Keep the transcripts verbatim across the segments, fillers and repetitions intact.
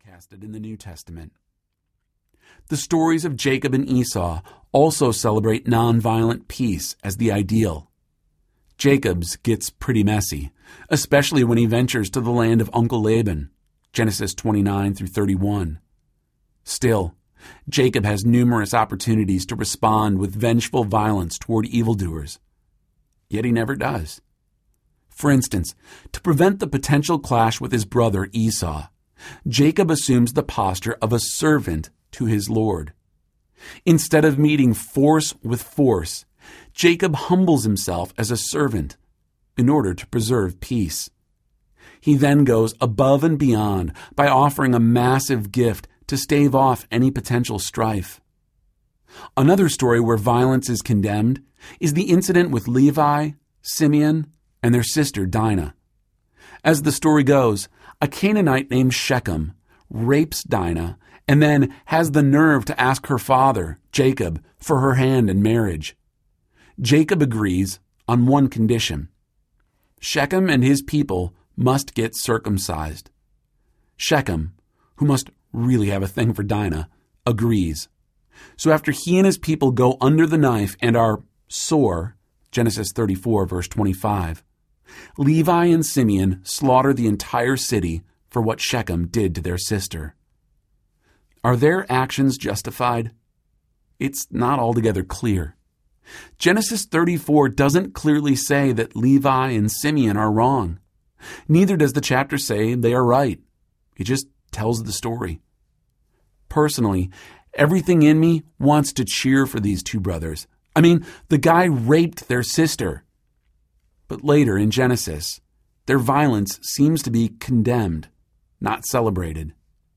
broadcasted in the New Testament. The stories of Jacob and Esau also celebrate nonviolent peace as the ideal. Jacob's gets pretty messy, especially when he ventures to the land of Uncle Laban, Genesis twenty-nine through thirty-one. Still, Jacob has numerous opportunities to respond with vengeful violence toward evildoers. Yet he never does. For instance, to prevent the potential clash with his brother Esau, Jacob assumes the posture of a servant to his Lord. Instead of meeting force with force, Jacob humbles himself as a servant in order to preserve peace. He then goes above and beyond by offering a massive gift to stave off any potential strife. Another story where violence is condemned is the incident with Levi, Simeon, and their sister Dinah. As the story goes, a Canaanite named Shechem rapes Dinah and then has the nerve to ask her father, Jacob, for her hand in marriage. Jacob agrees on one condition. Shechem and his people must get circumcised. Shechem, who must really have a thing for Dinah, agrees. So after he and his people go under the knife and are sore, Genesis thirty-four, verse twenty-five, Levi and Simeon slaughter the entire city for what Shechem did to their sister. Are their actions justified? It's not altogether clear. Genesis thirty-four doesn't clearly say that Levi and Simeon are wrong. Neither does the chapter say they are right. It just tells the story. Personally, everything in me wants to cheer for these two brothers. I mean, the guy raped their sister. But later in Genesis, their violence seems to be condemned, not celebrated.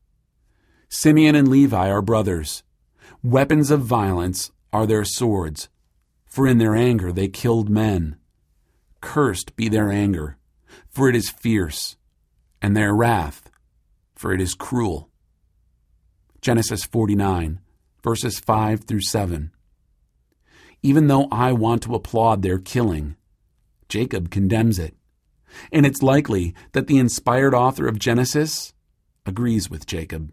Simeon and Levi are brothers. Weapons of violence are their swords, for in their anger they killed men. Cursed be their anger, for it is fierce, and their wrath, for it is cruel. Genesis forty-nine, verses five through seven. Even though I want to applaud their killing, Jacob condemns it, and it's likely that the inspired author of Genesis agrees with Jacob.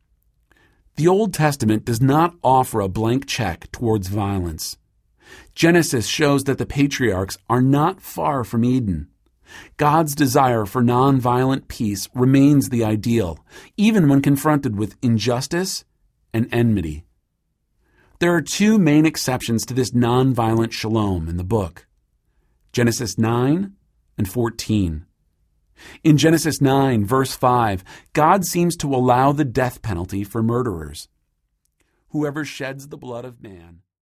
The Old Testament does not offer a blank check towards violence. Genesis shows that the patriarchs are not far from Eden. God's desire for nonviolent peace remains the ideal, even when confronted with injustice and enmity. There are two main exceptions to this nonviolent shalom in the book, Genesis nine and fourteen. In Genesis nine, verse five, God seems to allow the death penalty for murderers. Whoever sheds the blood of man